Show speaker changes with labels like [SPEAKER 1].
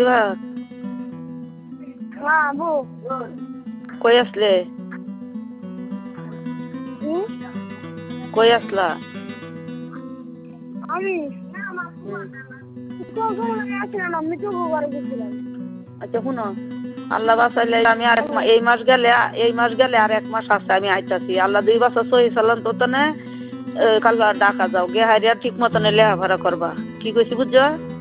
[SPEAKER 1] ভাত
[SPEAKER 2] হ্যাঁ বউ
[SPEAKER 1] কই আসলে কই আসলা
[SPEAKER 2] আমি আমি তো ঘরে গেছিলাম।
[SPEAKER 1] আচ্ছা শুনো আল্লাহ বাঁচাইলে আমি আর এই মাস গেলে আর 1 মাস আছে আমি আইতাছি আল্লাহ 2 বছর সহি চালান তো তনে কাল ডাকা যাও গে হারিয়া ঠিক মতনে লেহাভরা করবা কি কইছি বুঝছো